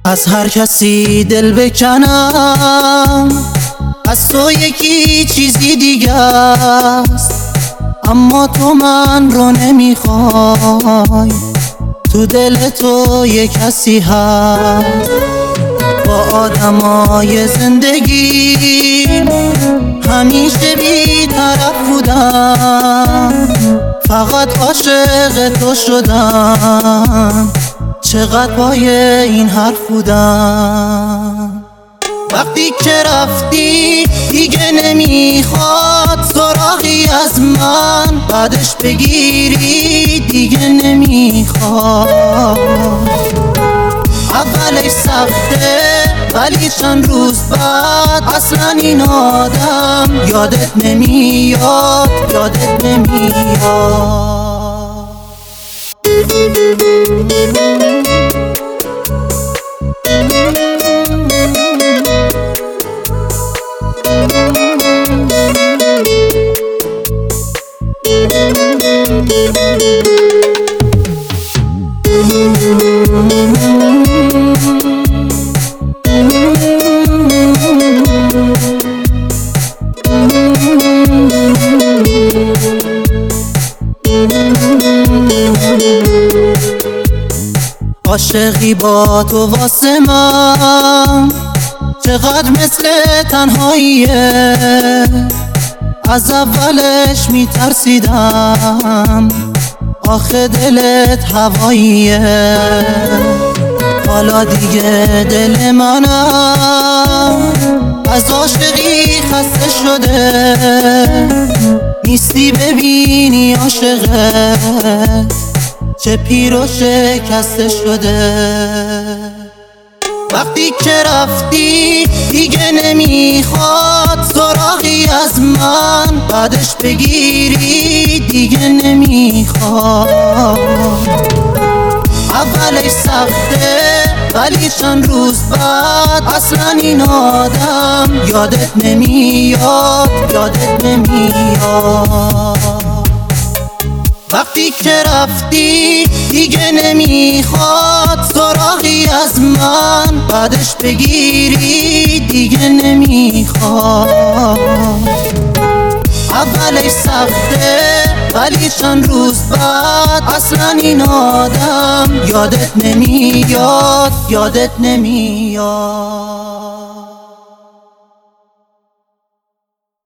از هر کسی دل بکنم، از تو یکی چیزی دیگه است، اما تو من رو نمیخوای. تو دل تو یه کسی هست. با آدمای زندگی همیشه بی طرف بودم، فقط عاشق تو شدم. چقدر پای این حرف بودم. وقتی که رفتی دیگه نمیخواد سراغی از من، بعدش بگیری دیگه نمیخواد. اولش سخته ولی چند روز بعد اصلا این آدم یادت نمیاد، یادت نمیاد. عاشقی با تو واسه من چقدر مثل تنهاییه. از اولش میترسیدم آخه دلت هواییه. حالا دیگه دل منم از عاشقی خسته شده، نیستی ببینی عاشقت چه پیر و شکسته شده. وقتی که رفتی دیگه نمیخواد سراغی از من، بعدش بگیری دیگه نمیخواد. اولش سخته ولی چند روز بعد اصلا این آدم یادت نمیاد، یادت نمیاد. وقتی که رفتی دیگه نمیخواد سراغی از من، بعدش بگیری دیگه نمیخواد. اولش سخته ولی چند روز بعد اصلا این آدم یادت نمیاد، یادت نمیاد.